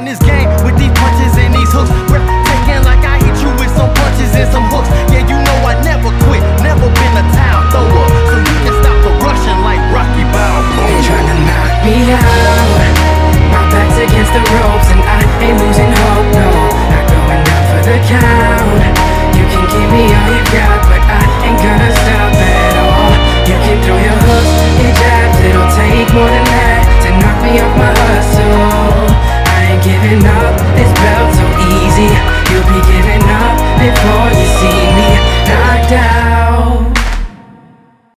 run this game with these punches and these hooks. Breathtaking like I hit you with some punches and some hooks. Yeah, you know I never quit, never been a towel thrower. So you can stop the rushing like Rocky Balboa. They tryna knock me out.